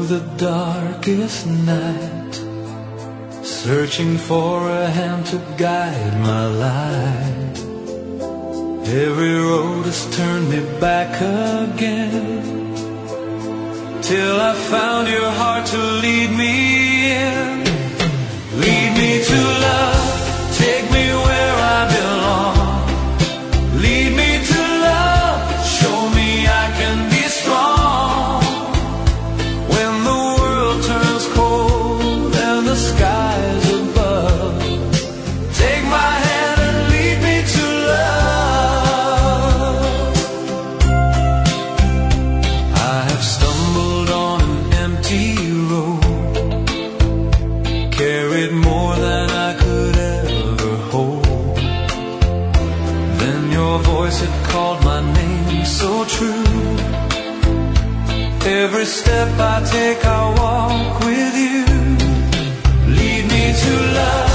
the darkest night, searching for a hand to guide my life. Every road has turned me back again, till I found your heart to lead me in. Lead me to love, take me where I belong. Lead me to love, show me I can be strong. When the world turns cold and the skies above, take my hand and lead me to love. I have stumbled on an empty road, carried more than I could ever hold. Then your voice had called my name so true. Every step I take, I walk with you. Lead me to love.